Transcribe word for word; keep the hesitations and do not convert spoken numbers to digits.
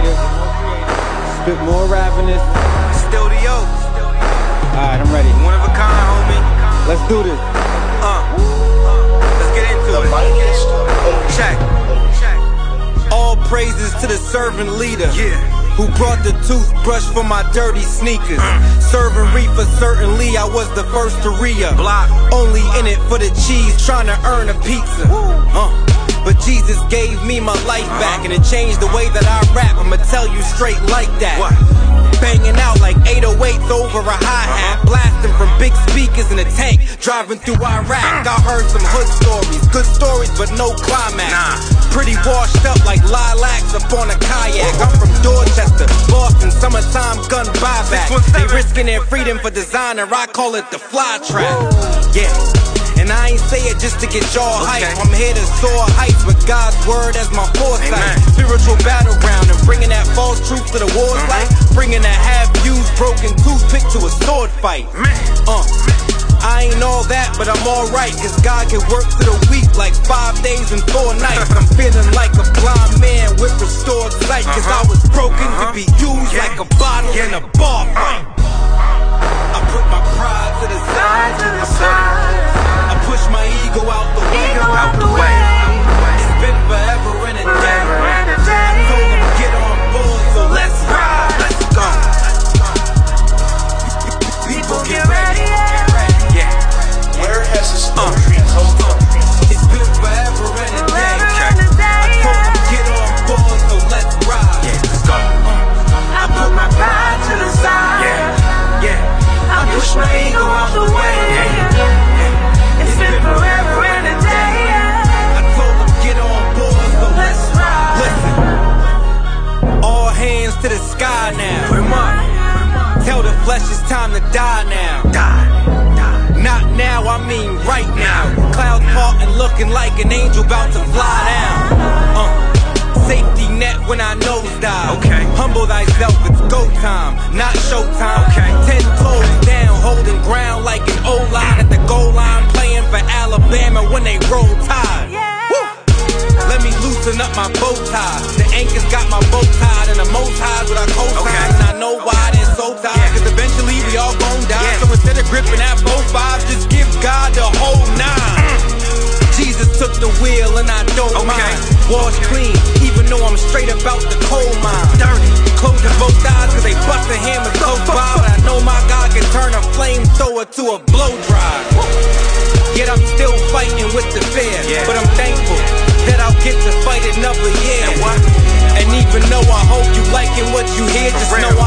creative, spit more ravenous. Still the yo. Alright, I'm ready. One of a kind, homie. Let's do this. Uh, let's get into it. Check. All praises to the servant leader. Yeah. Who brought the toothbrush for my dirty sneakers. uh. Serving reefer, certainly I was the first to re-up. Only in it for the cheese, trying to earn a pizza. uh. But Jesus gave me my life back, uh-huh. and it changed the way that I rap. I'ma tell you straight like that. What? Banging out like eight oh eights over a hi-hat, uh-huh. blasting from big speakers in a tank, driving through Iraq. I heard some hood stories, good stories but no climax. Nah. Pretty washed up like lilacs up on a kayak. I'm from Dorchester, Boston, summertime gun buyback. They risking their freedom for designer, I call it the fly trap. Yeah. And I ain't say it just to get y'all okay. hype. I'm here to soar heights with God's word as my foresight. Amen. Spiritual battleground and bringing that false truth to the war's uh-huh. light. Bringing a half-used broken toothpick to a sword fight. Uh, I ain't all that, but I'm alright. Cause God can work to the week like five days and four nights. I'm feeling like a blind man with restored sight. Cause uh-huh. I was broken uh-huh. to be used yeah. like a bottle yeah. in a bar fight. I put my pride to the side, to the side. I push my ego out the way, ego out the way. It's been forever and a day. I told them get on board, so let's ride. Let's go. People get ready. Yeah. Where has this story come from? It's been forever and a day. I told them get on board, so let's ride. Yeah, let's go. I put my pride to the side. Yeah, yeah. I push my ego out the way. It's been forever and a day. I told them get on board, so let's ride. Listen, all hands to the sky now. Put 'em up. Tell the flesh it's time to die now. Die, die. Not now, I mean right now. Clouds parting, looking like an angel about to fly down. Uh. Safety net when I nosedive. Okay. Humble thyself, it's go time, not showtime. Okay. Ten toes down, holding ground like an O-line at the goal line, playing for Alabama when they roll tide. Yeah. Woo. Let me loosen up my bow tie. The anchors got my bow tied, and the most highs with our cosign. Okay. And I know why they're so tied, yeah. cause eventually we all gon' die. Yeah. So instead of gripping that bow five, just give God the whole nine. Mm. Jesus took the wheel and I don't okay. mind. Wash clean, even though I'm straight about the coal mine. Dirty, closing both eyes cause they bustin' hammers close by. But I know my God can turn a flamethrower to a blow dry. Yet I'm still fighting with the fear. Yeah. But I'm thankful that I'll get to fight another year. And, what? and even though I hope you liking what you hear, just know